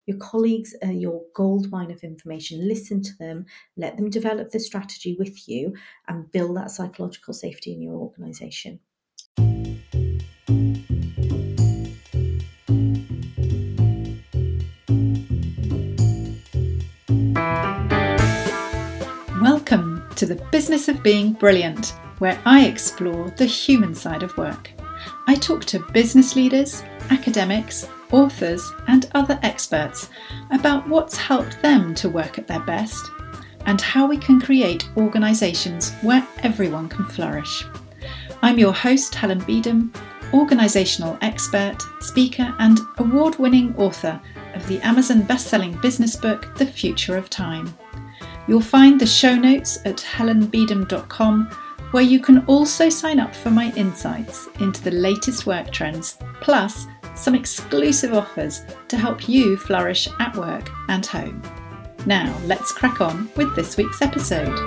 Your colleagues are your gold mine of information. Listen to them, let them develop the strategy with you, and build that psychological safety in your organisation. Welcome to the Business of Being Brilliant, where I explore the human side of work. I talk to business leaders, academics, authors, and other experts about what's helped them to work at their best and how we can create organisations where everyone can flourish. I'm your host, Helen Beedham, organisational expert, speaker, and award-winning author of the Amazon best-selling business book, The Future of Time. You'll find the show notes at helenbeedham.com, where you can also sign up for my insights into the latest work trends, plus some exclusive offers to help you flourish at work and home. Now, let's crack on with this week's episode.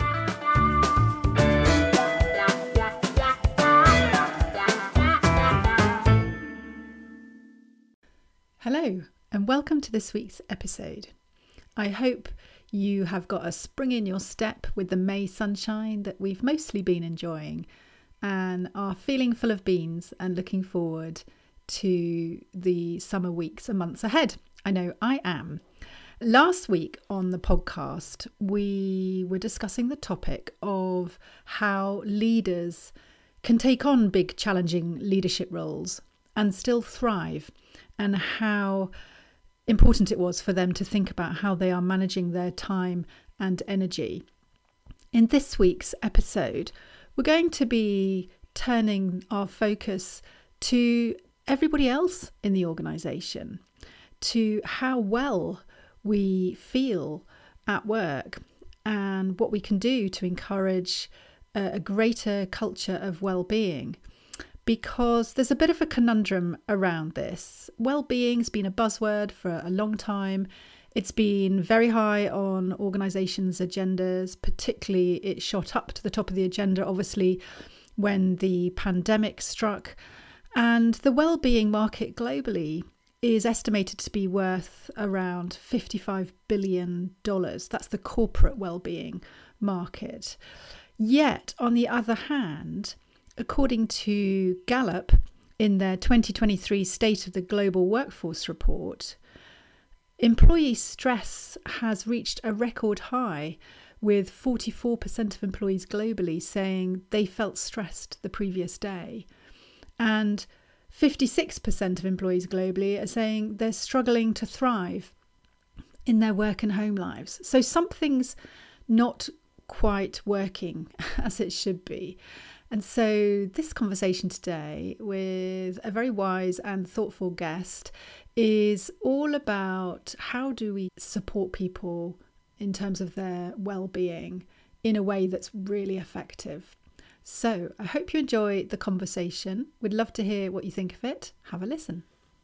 Hello, and welcome to this week's episode. I hope you have got a spring in your step with the May sunshine that we've mostly been enjoying and are feeling full of beans and looking forward to the summer weeks and months ahead. I know I am. Last week on the podcast, we were discussing the topic of how leaders can take on big, challenging leadership roles and still thrive, and how important it was for them to think about how they are managing their time and energy. In this week's episode, we're going to be turning our focus to everybody else in the organisation, to how well we feel at work and what we can do to encourage a greater culture of well-being. Because there's a bit of a conundrum around this. Well-being's been a buzzword for a long time. It's been very high on organisations' agendas, particularly it shot up to the top of the agenda, obviously, when the pandemic struck. And the well-being market globally is estimated to be worth around $55 billion. That's the corporate well-being market. Yet, on the other hand, according to Gallup, in their 2023 State of the Global Workforce report, employee stress has reached a record high, with 44% of employees globally saying they felt stressed the previous day. And 56% of employees globally are saying they're struggling to thrive in their work and home lives. So something's not quite working as it should be. And so this conversation today with a very wise and thoughtful guest is all about how do we support people in terms of their well-being in a way that's really effective. So I hope you enjoy the conversation. We'd love to hear what you think of it. Have a listen.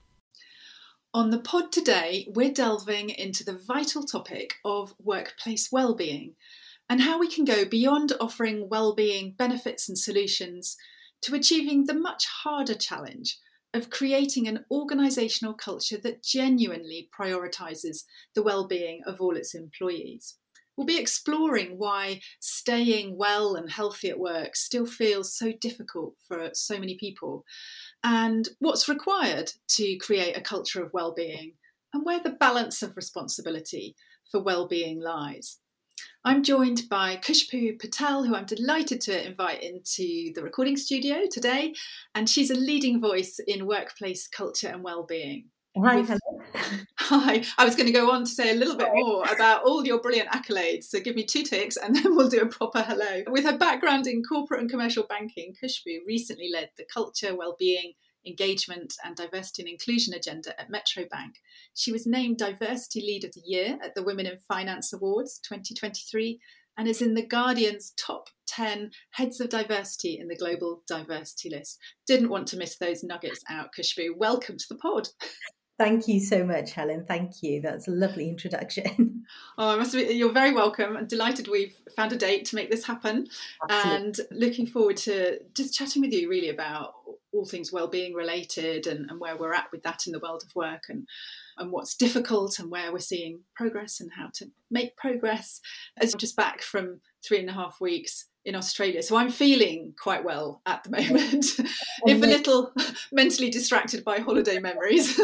On the pod today, we're delving into the vital topic of workplace well-being, and how we can go beyond offering well-being benefits and solutions to achieving the much harder challenge of creating an organisational culture that genuinely prioritises the well-being of all its employees. We'll be exploring why staying well and healthy at work still feels so difficult for so many people, and what's required to create a culture of well-being, and where the balance of responsibility for well-being lies. I'm joined by Khushbu Patel, who I'm delighted to invite into the recording studio today, and she's a leading voice in workplace culture and well-being. Hi, hello. Hi, I was going to go on to say a little bit more about all your brilliant accolades, so give me 2 ticks and then we'll do a proper hello. With her background in corporate and commercial banking, Khushbu recently led the culture, well-being, engagement and diversity and inclusion agenda at Metro Bank. She was named Diversity Lead of the Year at the Women in Finance Awards 2023 and is in The Guardian's top 10 heads of diversity in the Global Diversity List. Didn't want to miss those nuggets out, Khushbu. Welcome to the pod. Thank you so much, Helen. Thank you. That's a lovely introduction. Oh, you're very welcome. I'm delighted we've found a date to make this happen. Absolutely. And looking forward to just chatting with you really about all things wellbeing related and where we're at with that in the world of work. And and what's difficult and where we're seeing progress and how to make progress. As I'm just back from 3.5 weeks in Australia, so I'm feeling quite well at the moment, if a little mentally distracted by holiday memories.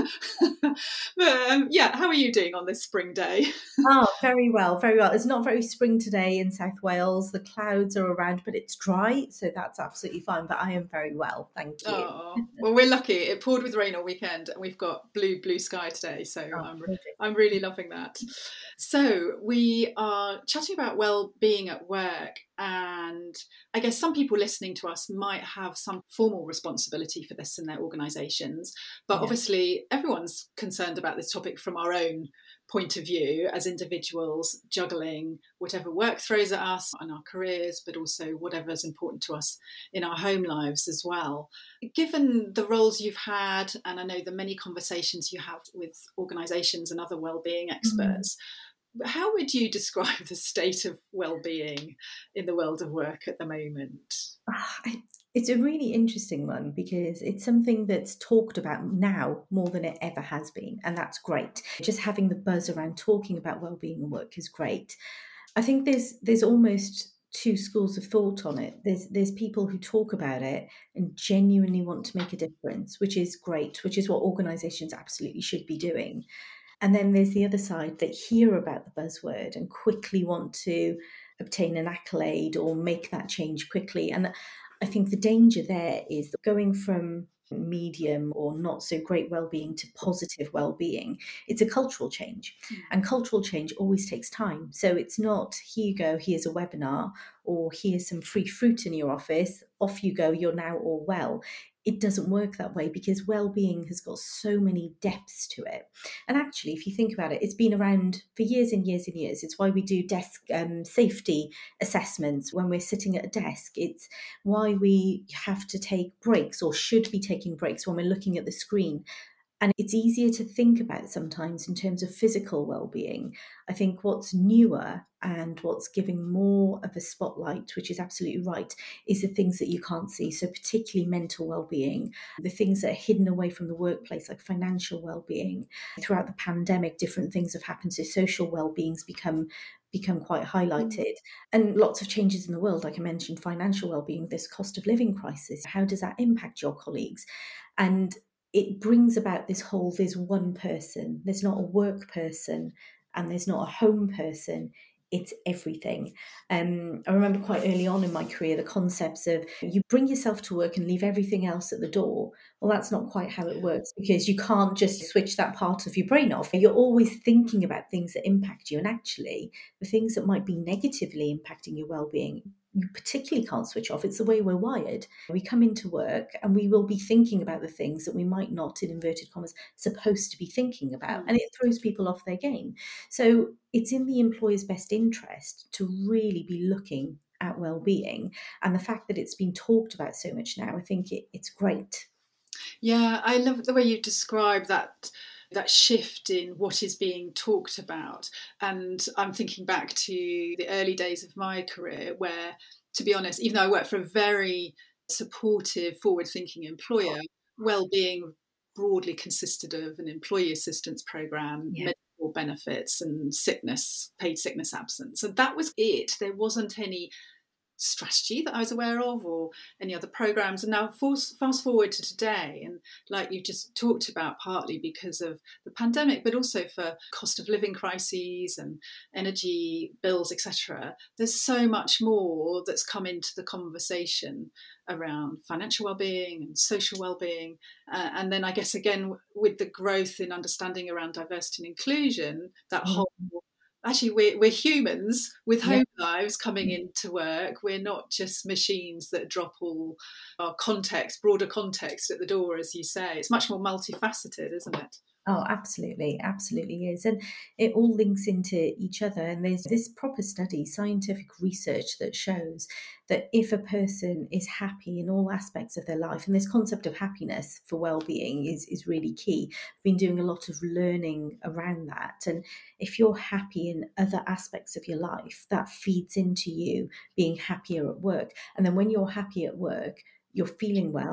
But yeah, how are you doing on this spring day? Oh, very well, very well. It's not very spring today in South Wales. The clouds are around, but it's dry, so that's absolutely fine. But I am very well, thank you. Oh, well, we're lucky. It poured with rain all weekend, and we've got blue sky today. So I'm really loving that. So we are chatting about well-being at work, and I guess some people listening to us might have some formal responsibility for this in their organisations, but obviously everyone's concerned about this topic from our own point of view as individuals, juggling whatever work throws at us and our careers, but also whatever's important to us in our home lives as well. Given the roles you've had, and I know the many conversations you have with organisations and other wellbeing experts, how would you describe the state of well-being in the world of work at the moment? It's a really interesting one because it's something that's talked about now more than it ever has been, and that's great. Just having the buzz around talking about well-being and work is great. I think there's almost two schools of thought on it. There's people who talk about it and genuinely want to make a difference, which is great, which is what organisations absolutely should be doing. And then there's the other side that hear about the buzzword and quickly want to obtain an accolade or make that change quickly. And I think the danger there is that going from medium or not so great well-being to positive well-being, it's a cultural change. And cultural change always takes time. So it's not, here you go, here's a webinar, or here's some free fruit in your office, off you go, you're now all well. It doesn't work that way because well-being has got so many depths to it. And actually, if you think about it, it's been around for years and years and years. It's why we do desk safety assessments when we're sitting at a desk. It's why we have to take breaks or should be taking breaks when we're looking at the screen. And it's easier to think about sometimes in terms of physical well-being. I think what's newer and what's giving more of a spotlight, which is absolutely right, is the things that you can't see. So particularly mental well-being, the things that are hidden away from the workplace, like financial well-being. Throughout the pandemic, different things have happened. So social well-being's become quite highlighted, and lots of changes in the world. Like I mentioned, financial well-being, this cost of living crisis, how does that impact your colleagues? And it brings about this whole, there's one person, there's not a work person and there's not a home person, it's everything. I remember quite early on in my career, the concepts of you bring yourself to work and leave everything else at the door. Well, that's not quite how it works because you can't just switch that part of your brain off. You're always thinking about things that impact you. And actually, the things that might be negatively impacting your well-being, you particularly can't switch off. It's the way we're wired. We come into work and we will be thinking about the things that we might not, in inverted commas, supposed to be thinking about. And it throws people off their game. So it's in the employer's best interest to really be looking at well-being. And the fact that it's been talked about so much now, I think it's great. Yeah, I love the way you describe that shift in what is being talked about. And I'm thinking back to the early days of my career where, to be honest, even though I worked for a very supportive, forward-thinking employer, well-being broadly consisted of an employee assistance program, medical benefits and paid sickness absence. And that was it. There wasn't any strategy that I was aware of or any other programs. And now fast forward to today, and like you just talked about, partly because of the pandemic, but also for cost of living crises and energy bills, etc. There's so much more that's come into the conversation around financial well-being and social well-being. And then I guess, again, with the growth in understanding around diversity and inclusion, that whole actually we're humans with home lives coming into work. We're not just machines that drop all our broader context at the door, as you say. It's much more multifaceted, isn't it? Oh, absolutely. Absolutely is. And it all links into each other. And there's this proper study, scientific research that shows that if a person is happy in all aspects of their life, and this concept of happiness for well-being is really key. I've been doing a lot of learning around that. And if you're happy in other aspects of your life, that feeds into you being happier at work. And then when you're happy at work, you're feeling well,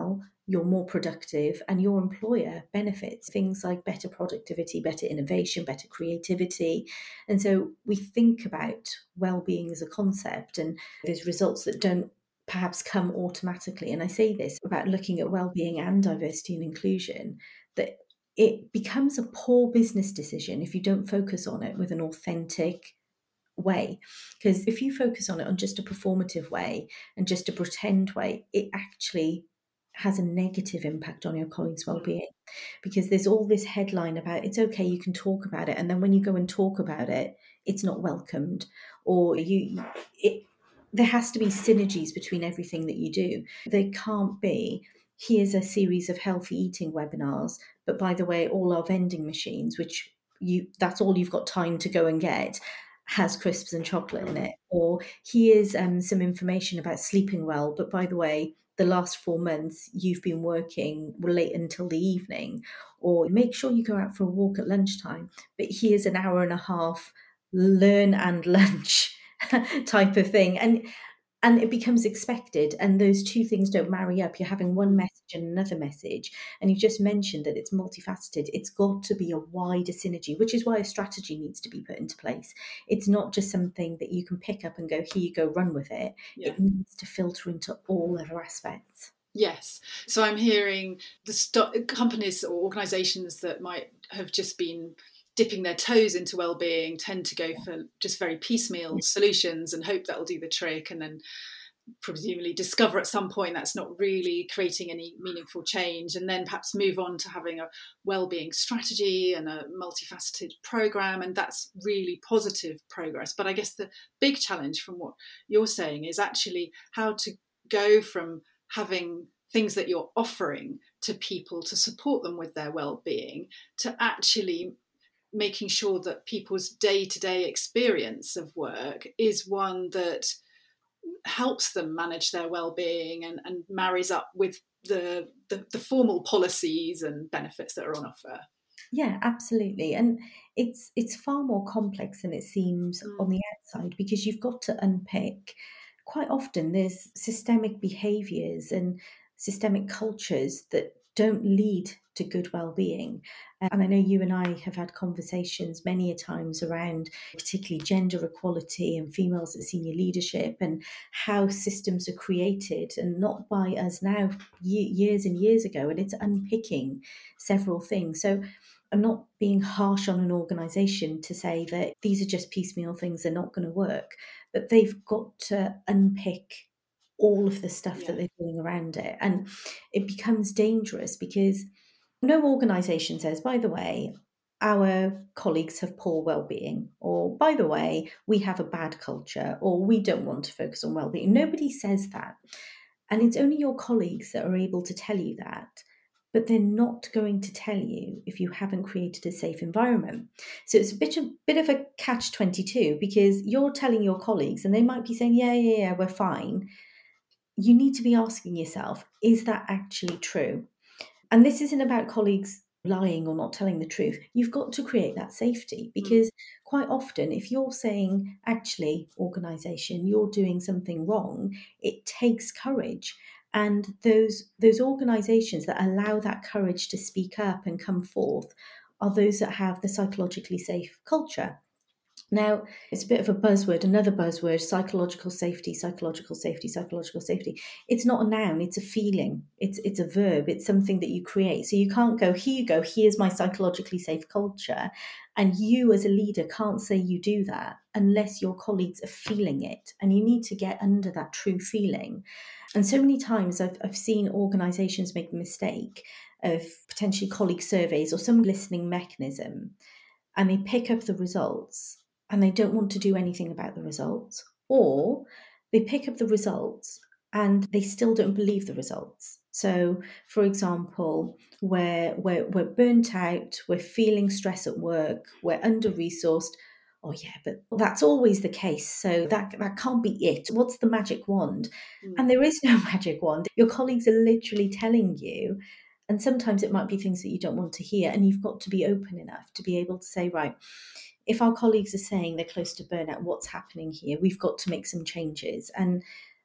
you're more productive, and your employer benefits. Things like better productivity, better innovation, better creativity. And so we think about well-being as a concept, and there's results that don't perhaps come automatically. And I say this about looking at well-being and diversity and inclusion, that it becomes a poor business decision if you don't focus on it with an authentic way. Because if you focus on it on just a performative way and just a pretend way, it actually has a negative impact on your colleagues' well-being, because there's all this headline about it's okay, you can talk about it, and then when you go and talk about it, it's not welcomed, or there has to be synergies between everything that you do. There can't be, here's a series of healthy eating webinars, but by the way, all our vending machines, which that's all you've got time to go and get, has crisps and chocolate in it. Or here's some information about sleeping well, but by the way, the last 4 months you've been working late until the evening. Or make sure you go out for a walk at lunchtime, but here's an hour and a half learn and lunch type of thing. And it becomes expected, and those two things don't marry up. You're having one message and another message, and you just mentioned that it's multifaceted. It's got to be a wider synergy, which is why a strategy needs to be put into place. It's not just something that you can pick up and go, here you go, run with it. It needs to filter into all other aspects. Yes. So I'm hearing companies or organisations that might have just been dipping their toes into well-being tend to go for just very piecemeal solutions and hope that'll do the trick, and then presumably discover at some point that's not really creating any meaningful change, and then perhaps move on to having a well-being strategy and a multifaceted program, and that's really positive progress. But I guess the big challenge from what you're saying is actually how to go from having things that you're offering to people to support them with their well-being to actually making sure that people's day-to-day experience of work is one that helps them manage their well-being and marries up with the formal policies and benefits that are on offer. Yeah, absolutely. And it's far more complex than it seems on the outside, because you've got to unpick. Quite often there's systemic behaviors and systemic cultures that don't lead to good well-being. And I know you and I have had conversations many a times around particularly gender equality and females at senior leadership, and how systems are created, and not by us now, years and years ago. And it's unpicking several things. So I'm not being harsh on an organisation to say that these are just piecemeal things, they're not going to work, but they've got to unpick all of the stuff that they're doing around it. And it becomes dangerous because no organisation says, by the way, our colleagues have poor well-being, or by the way, we have a bad culture, or we don't want to focus on well-being. Nobody says that. And it's only your colleagues that are able to tell you that, but they're not going to tell you if you haven't created a safe environment. So it's a bit of a catch-22, because you're telling your colleagues and they might be saying, yeah, we're fine. You need to be asking yourself, is that actually true? And this isn't about colleagues lying or not telling the truth. You've got to create that safety, because quite often if you're saying, actually, organisation, you're doing something wrong, it takes courage. And those organisations that allow that courage to speak up and come forth are those that have the psychologically safe culture. Now, it's a bit of a buzzword, another buzzword, psychological safety, psychological safety, psychological safety. It's not a noun, it's a feeling. It's a verb. It's something that you create. So you can't go, here you go, here's my psychologically safe culture. And you as a leader can't say you do that unless your colleagues are feeling it. And you need to get under that true feeling. And so many times I've seen organisations make the mistake of potentially colleague surveys or some listening mechanism, and they pick up the results and they don't want to do anything about the results, or they pick up the results and they still don't believe the results. So, for example, we're burnt out, we're feeling stress at work, we're under-resourced. Oh yeah, but that's always the case. So that can't be it. What's the magic wand? And there is no magic wand. Your colleagues are literally telling you, and sometimes it might be things that you don't want to hear. And you've got to be open enough to be able to say, right, if our colleagues are saying they're close to burnout, what's happening here? We've got to make some changes. And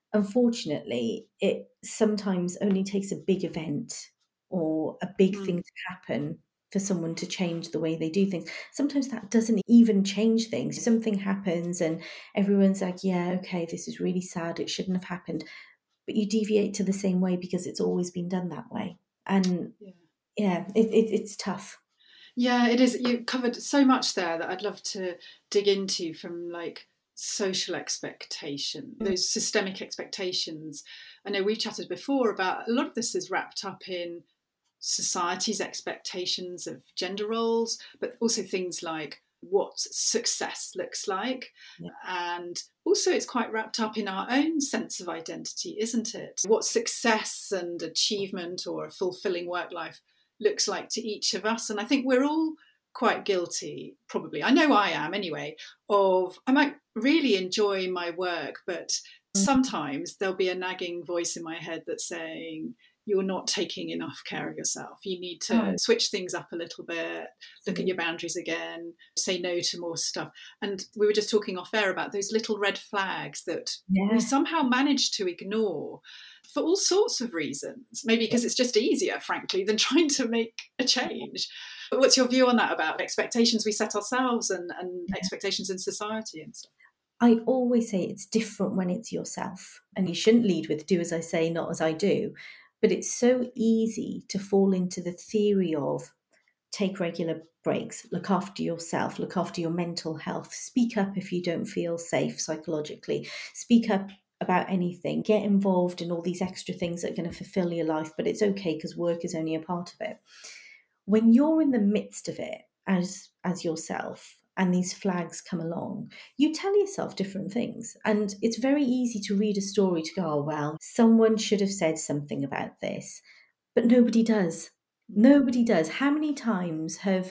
unfortunately, it sometimes only takes a big event or a big thing Mm. to happen for someone to change the way they do things. Sometimes that doesn't even change things. Something happens and everyone's like, yeah, okay, this is really sad. It shouldn't have happened. But you deviate to the same way because it's always been done that way. And Yeah. yeah, it's tough. Yeah, it is. You covered so much there that I'd love to dig into, from like social expectation, those systemic expectations. I know we've chatted before about a lot of this is wrapped up in society's expectations of gender roles, but also things like what success looks like. Yeah. And also, it's quite wrapped up in our own sense of identity, isn't it? What success and achievement or a fulfilling work life looks like to each of us. And I think we're all quite guilty, probably. I know I am anyway, of I might really enjoy my work, but sometimes there'll be a nagging voice in my head that's saying, you're not taking enough care of yourself. You need to Oh, switch things up a little bit, look at your boundaries again, say no to more stuff. And we were just talking off air about those little red flags that we yeah. somehow manage to ignore for all sorts of reasons. Maybe because it's just easier, frankly, than trying to make a change. But what's your view on that, about expectations we set ourselves and expectations in society and stuff? I always say it's different when it's yourself, and you shouldn't lead with do as I say, not as I do. But it's so easy to fall into the theory of take regular breaks, look after yourself, look after your mental health, speak up if you don't feel safe psychologically, speak up about anything, get involved in all these extra things that are going to fulfill your life, but it's okay because work is only a part of it. When you're in the midst of it as yourself and these flags come along, you tell yourself different things. And it's very easy to read a story to go, oh, well, someone should have said something about this. But nobody does. Nobody does. How many times have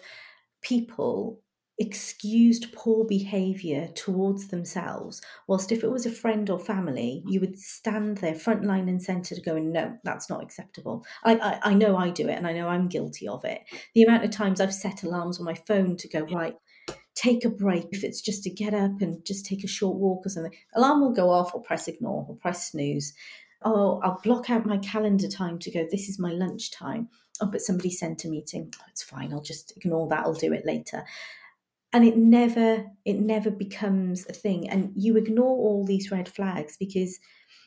people excused poor behavior towards themselves, whilst if it was a friend or family, you would stand there front line and centre going, no, that's not acceptable. I know I do it, and I know I'm guilty of it. The amount of times I've set alarms on my phone to go, right, take a break. If it's just to get up and just take a short walk or something, alarm will go off, or press ignore or press snooze. Oh, I'll block out my calendar time to go, this is my lunch time. Oh, but somebody sent a meeting. Oh, it's fine. I'll just ignore that. I'll do it later. And it never becomes a thing. And you ignore all these red flags because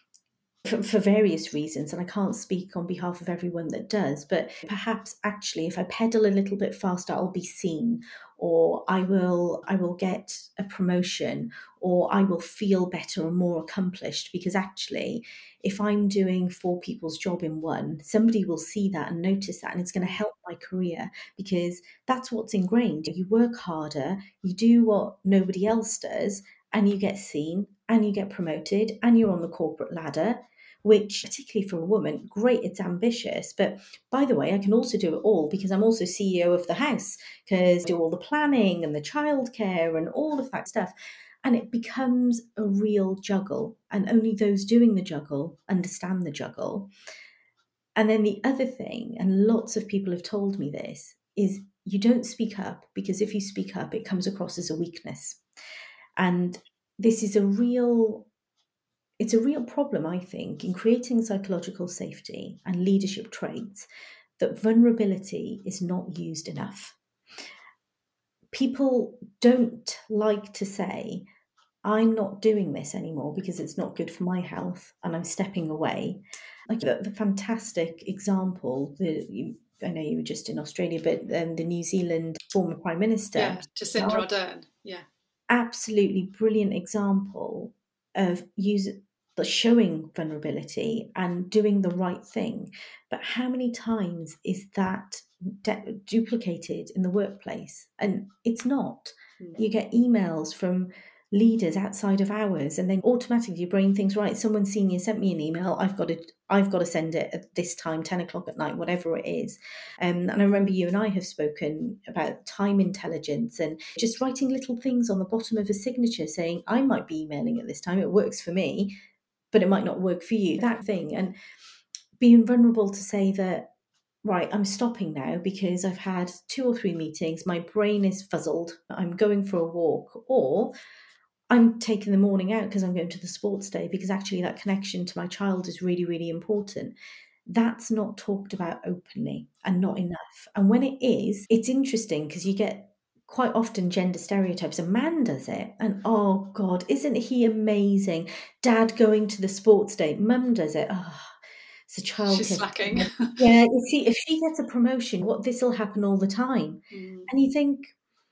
for various reasons, and I can't speak on behalf of everyone that does, but perhaps actually if I pedal a little bit faster, I'll be seen, or I will get a promotion, or I will feel better and more accomplished, because actually if I'm doing four people's job in one, somebody will see that and notice that, and it's going to help my career, because that's what's ingrained. You work harder, you do what nobody else does, and you get seen and you get promoted and you're on the corporate ladder, which, particularly for a woman, great, it's ambitious. But by the way, I can also do it all because I'm also CEO of the house, because I do all the planning and the childcare and all of that stuff. And it becomes a real juggle. And only those doing the juggle understand the juggle. And then the other thing, and lots of people have told me this, is you don't speak up, because if you speak up, it comes across as a weakness. And this is it's a real problem, I think, in creating psychological safety and leadership traits, that vulnerability is not used enough. People don't like to say, I'm not doing this anymore because it's not good for my health and I'm stepping away. Like the fantastic example, I know you were just in Australia, but the New Zealand former Prime Minister, Yeah, Jacinda Ardern. Yeah. absolutely brilliant example of showing vulnerability and doing the right thing. But how many times is that duplicated in the workplace? And it's not. You get emails from leaders outside of hours, and then automatically your brain thinks, right, someone senior sent me an email, I've got to send it at this time, 10 o'clock at night, whatever it is. And I remember you and I have spoken about time intelligence and just writing little things on the bottom of a signature saying, I might be emailing at this time, it works for me, but it might not work for you, that thing. And being vulnerable to say that, right, I'm stopping now because I've had 2 or 3 meetings, my brain is fuzzled, I'm going for a walk, or I'm taking the morning out because I'm going to the sports day, because actually that connection to my child is really, really important. That's not talked about openly, and not enough. And when it is, it's interesting because you get quite often gender stereotypes. A man does it, and oh God, isn't he amazing? Dad going to the sports day, mum does it. Oh, it's a She's childcare. slacking. Yeah, you see, if she gets a promotion, what, this will happen all the time. And you think,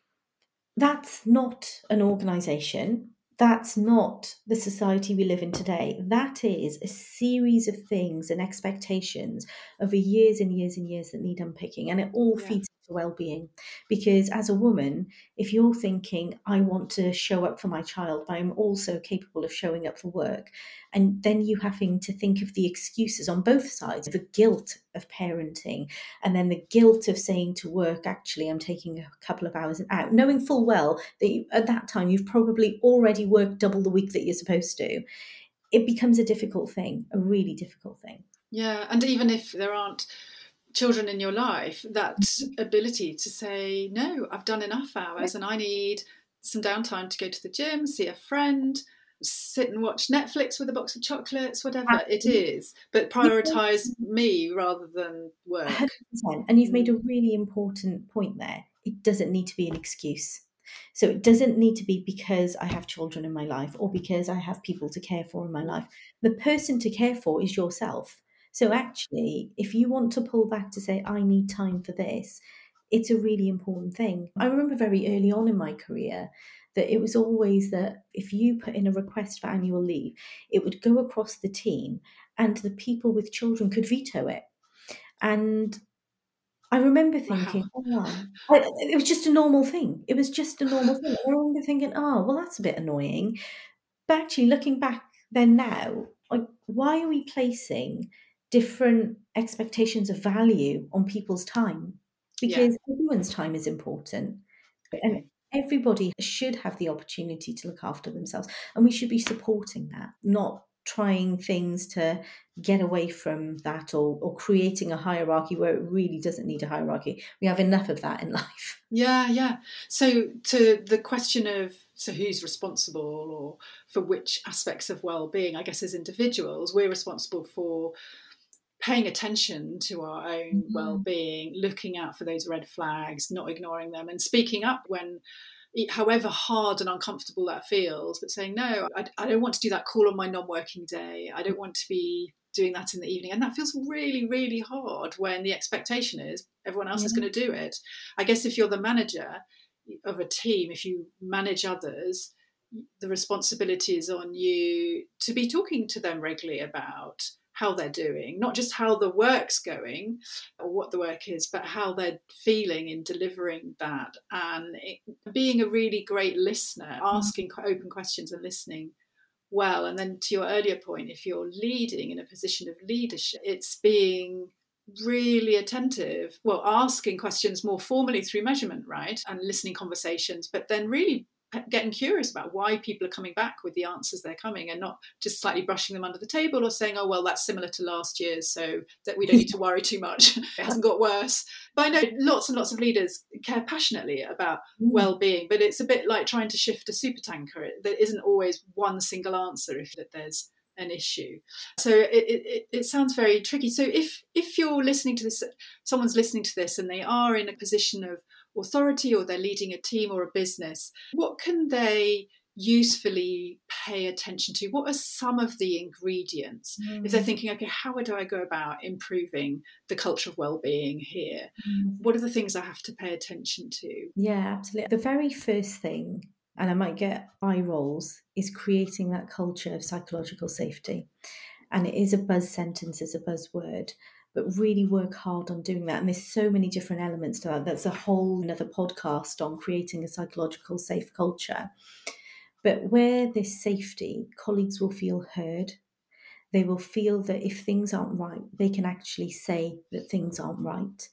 that's not an organisation. That's not the society we live in today. That is a series of things and expectations over years and years and years that need unpicking. And it all Yeah. feeds into well-being. Because as a woman, if you're thinking, I want to show up for my child, but I'm also capable of showing up for work, and then you having to think of the excuses on both sides, the guilt of parenting, and then the guilt of saying to work, actually, I'm taking a couple of hours out, knowing full well that at that time you've probably already worked double the week that you're supposed to. It becomes a difficult thing, a really difficult thing. Yeah, and even if there aren't children in your life, that ability to say, no, I've done enough hours and I need some downtime to go to the gym, see a friend, sit and watch Netflix with a box of chocolates, whatever it is, but prioritise me rather than work. 100%. And you've made a really important point there. It doesn't need to be an excuse. So it doesn't need to be because I have children in my life or because I have people to care for in my life. The person to care for is yourself. So actually, if you want to pull back to say, I need time for this, it's a really important thing. I remember very early on in my career that it was always that if you put in a request for annual leave, it would go across the team and the people with children could veto it. And I remember thinking, it was just a normal thing. It was just a normal thing. I remember thinking, oh, well, that's a bit annoying. But actually, looking back then now, like, why are we placing different expectations of value on people's time? Because everyone's time is important. And everybody should have the opportunity to look after themselves. And we should be supporting that, not trying things to get away from that, or creating a hierarchy where it really doesn't need a hierarchy. We have enough of that in life. Yeah. So to the question of, so who's responsible or for which aspects of well-being, I guess as individuals, we're responsible for paying attention to our own well-being, looking out for those red flags, not ignoring them, and speaking up when, however hard and uncomfortable that feels, but saying, no, I don't want to do that call on my non-working day. I don't want to be doing that in the evening. And that feels really, really hard when the expectation is everyone else is going to do it. I guess if you're the manager of a team, if you manage others, the responsibility is on you to be talking to them regularly about how they're doing, not just how the work's going or what the work is, but how they're feeling in delivering that, and being a really great listener, asking open questions and listening well. And then to your earlier point, if you're leading in a position of leadership, it's being really attentive, well, asking questions more formally through measurement, right, and listening conversations, but then really getting curious about why people are coming back with the answers they're coming, and not just slightly brushing them under the table or saying, oh, well, that's similar to last year's, so that we don't need to worry too much. It hasn't got worse. But I know lots and lots of leaders care passionately about well-being, but it's a bit like trying to shift a supertanker. There isn't always one single answer if there's an issue. So it sounds very tricky. So if you're listening to this, someone's listening to this and they are in a position of authority, or they're leading a team or a business, what can they usefully pay attention to? What are some of the ingredients if they're thinking, okay, how do I go about improving the culture of well-being here? What are the things I have to pay attention to? Yeah, absolutely. The very first thing, and I might get eye rolls, is creating that culture of psychological safety. And it is a buzz sentence, it's a buzzword, but really work hard on doing that. And there's so many different elements to that. That's a whole another podcast on creating a psychological safe culture. But where there's safety, colleagues will feel heard. They will feel that if things aren't right, they can actually say that things aren't right.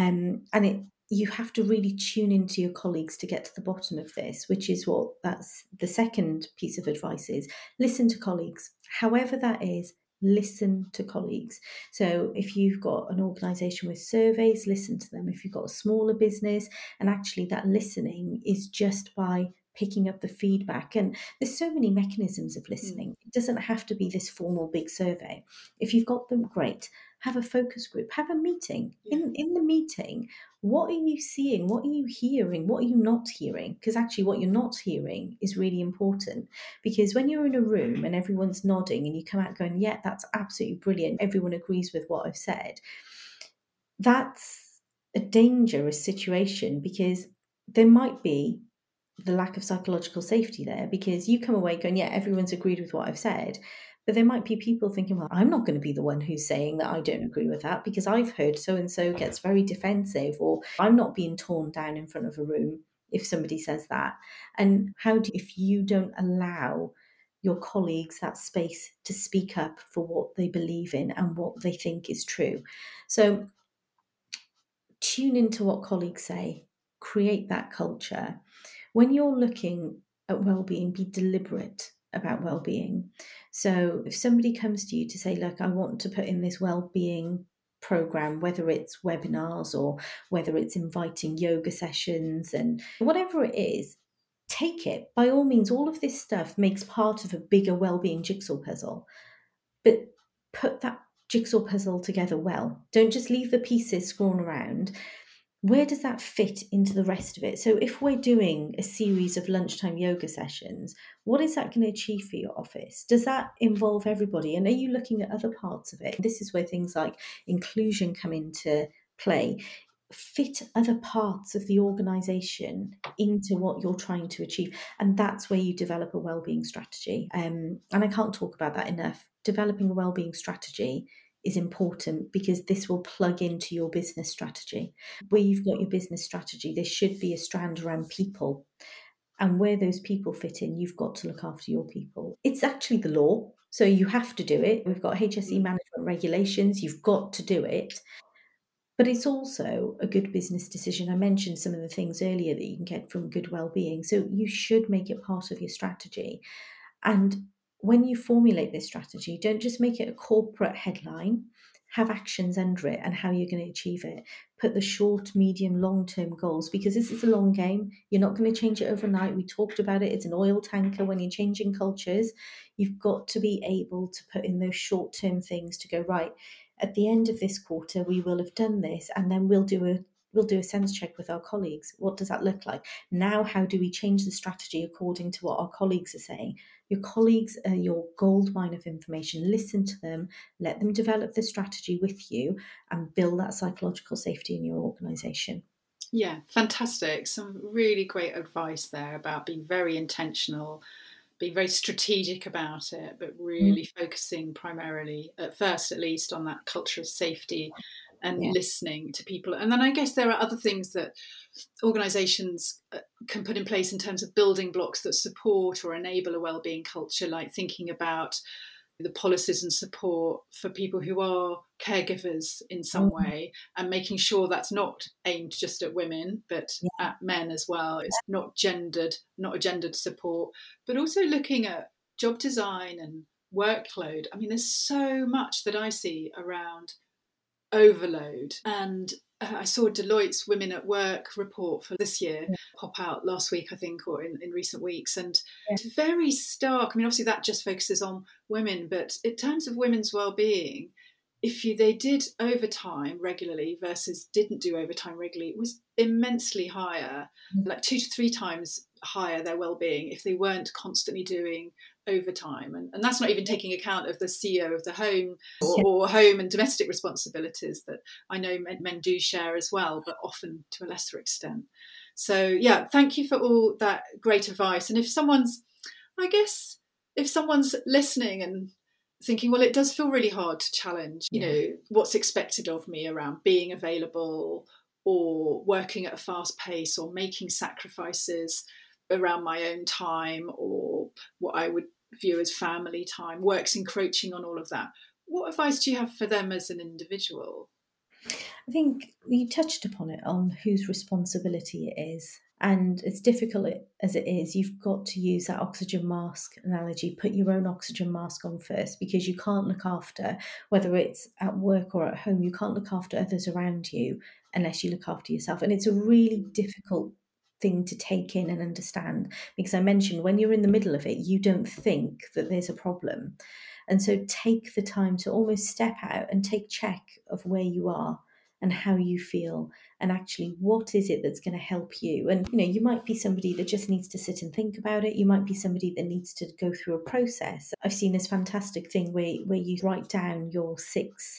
You have to really tune into your colleagues to get to the bottom of this, which is that's the second piece of advice is listen to colleagues. However that is, listen to colleagues. So if you've got an organisation with surveys, listen to them. If you've got a smaller business, and actually that listening is just by picking up the feedback. And there's so many mechanisms of listening. It doesn't have to be this formal big survey. If you've got them, great. Have a focus group, have a meeting. In the meeting, what are you seeing? What are you hearing? What are you not hearing? Because actually, what you're not hearing is really important. Because when you're in a room and everyone's nodding and you come out going, yeah, that's absolutely brilliant, everyone agrees with what I've said, that's a dangerous situation, because there might be the lack of psychological safety there, because you come away going, yeah, everyone's agreed with what I've said. But there might be people thinking, well, I'm not going to be the one who's saying that I don't agree with that, because I've heard so and so gets very defensive, or I'm not being torn down in front of a room if somebody says that. And if you don't allow your colleagues that space to speak up for what they believe in and what they think is true? So tune into what colleagues say, create that culture. When you're looking at well-being, be deliberate about well-being. So if somebody comes to you to say, look, I want to put in this well-being program, whether it's webinars or whether it's inviting yoga sessions and whatever it is, take it. By all means, all of this stuff makes part of a bigger well-being jigsaw puzzle. But put that jigsaw puzzle together well. Don't just leave the pieces scrawled around. Where does that fit into the rest of it? So if we're doing a series of lunchtime yoga sessions, what is that going to achieve for your office? Does that involve everybody? And are you looking at other parts of it? This is where things like inclusion come into play. Fit other parts of the organization into what you're trying to achieve. And that's where you develop a wellbeing strategy. And I can't talk about that enough. Developing a wellbeing strategy is important, because this will plug into your business strategy. Where you've got your business strategy, there should be a strand around people. And where those people fit in, you've got to look after your people. It's actually the law, so you have to do it. We've got HSE management regulations, you've got to do it. But it's also a good business decision. I mentioned some of the things earlier that you can get from good well-being. So you should make it part of your strategy. And when you formulate this strategy, don't just make it a corporate headline. Have actions under it and how you're going to achieve it. Put the short, medium, long-term goals, because this is a long game. You're not going to change it overnight. We talked about it. It's an oil tanker. When you're changing cultures, you've got to be able to put in those short-term things to go, right, at the end of this quarter, we will have done this, and then we'll do a sense check with our colleagues. What does that look like? Now, how do we change the strategy according to what our colleagues are saying? Your colleagues are your gold mine of information. Listen to them, let them develop the strategy with you, and build that psychological safety in your organisation. Yeah, fantastic. Some really great advice there about being very intentional, being very strategic about it, but really focusing primarily, at first at least, on that culture of safety and listening to people. And then I guess there are other things that organisations can put in place in terms of building blocks that support or enable a wellbeing culture, like thinking about the policies and support for people who are caregivers in some way, and making sure that's not aimed just at women, but at men as well. It's not a gendered support, but also looking at job design and workload. I mean, there's so much that I see around overload. And I saw Deloitte's Women at Work report for this year pop out last week, I think, or in recent weeks. And it's very stark. I mean, obviously that just focuses on women, but in terms of women's well-being, they did overtime regularly versus didn't do overtime regularly, it was immensely higher, like 2 to 3 times higher, their well-being, if they weren't constantly doing overtime. And that's not even taking account of the CEO of the home or home and domestic responsibilities that I know men do share as well, but often to a lesser extent. So yeah, thank you for all that great advice. And if someone's listening and thinking, well, it does feel really hard to challenge, what's expected of me around being available or working at a fast pace or making sacrifices around my own time or what I would view as family time, work's encroaching on all of that. What advice do you have for them as an individual? I think you touched upon it, on whose responsibility it is. And as difficult as it is, you've got to use that oxygen mask analogy. Put your own oxygen mask on first, because you can't look after, whether it's at work or at home, you can't look after others around you unless you look after yourself. And it's a really difficult thing to take in and understand, because I mentioned when you're in the middle of it, you don't think that there's a problem. And so take the time to almost step out and take check of where you are and how you feel, and actually what is it that's going to help you. And you might be somebody that just needs to sit and think about it. You might be somebody that needs to go through a process. I've seen this fantastic thing where you write down your 6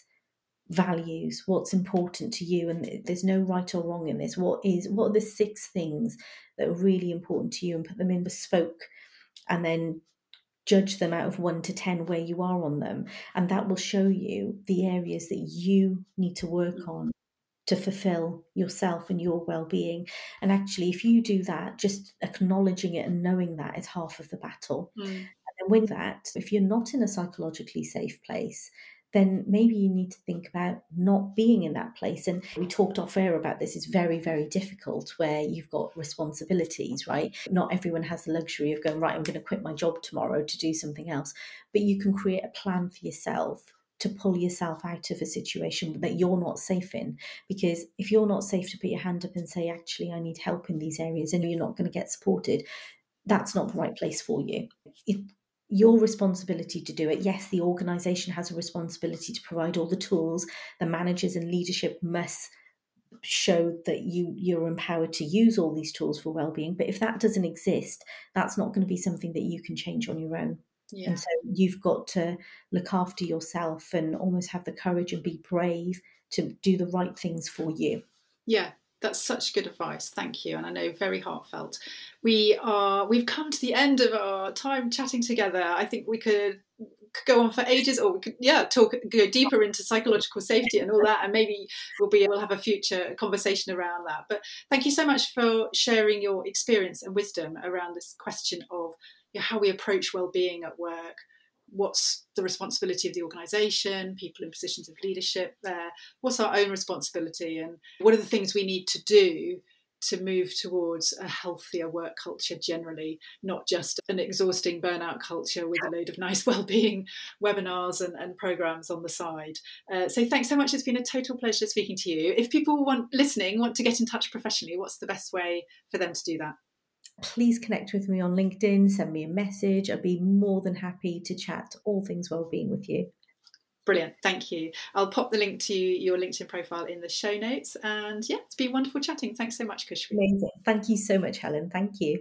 values, what's important to you, and there's no right or wrong in this. What are the 6 things that are really important to you, and put them in bespoke, and then judge them out of 1 to 10 where you are on them. And that will show you the areas that you need to work on to fulfill yourself and your well-being. And actually, if you do that, just acknowledging it and knowing that is half of the battle. And then with that, if you're not in a psychologically safe place, then maybe you need to think about not being in that place. And we talked off air about this. It's very, very difficult where you've got responsibilities, right? Not everyone has the luxury of going, right, I'm going to quit my job tomorrow to do something else. But you can create a plan for yourself to pull yourself out of a situation that you're not safe in. Because if you're not safe to put your hand up and say, actually, I need help in these areas, and you're not going to get supported, that's not the right place for you. Your responsibility to do it. Yes, the organisation has a responsibility to provide all the tools. The managers and leadership must show that you're empowered to use all these tools for well-being. But if that doesn't exist, that's not going to be something that you can change on your own. Yeah. And so you've got to look after yourself and almost have the courage and be brave to do the right things for you. Yeah. That's such good advice. Thank you. And I know very heartfelt. We've come to the end of our time chatting together. I think we could go on for ages, or we could go deeper into psychological safety and all that, and maybe we'll have a future conversation around that. But thank you so much for sharing your experience and wisdom around this question of how we approach well-being at work. What's the responsibility of the organisation, people in positions of leadership there? What's our own responsibility, and what are the things we need to do to move towards a healthier work culture generally, not just an exhausting burnout culture with a load of nice well-being webinars and programmes on the side. So thanks so much. It's been a total pleasure speaking to you. If people want to get in touch professionally, what's the best way for them to do that? Please connect with me on LinkedIn, send me a message. I'd be more than happy to chat all things well-being with you. Brilliant, thank you. I'll pop the link to your LinkedIn profile in the show notes. And it's been wonderful chatting. Thanks so much, Khushbu. Amazing. Thank you so much, Helen. Thank you.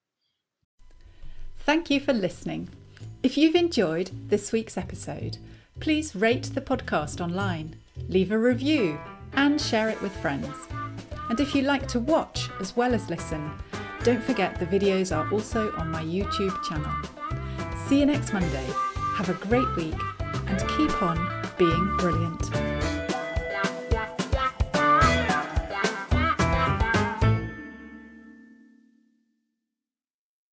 Thank you for listening. If you've enjoyed this week's episode, please rate the podcast online, leave a review, and share it with friends. And if you like to watch as well as listen, don't forget the videos are also on my YouTube channel. See you next Monday. Have a great week and keep on being brilliant.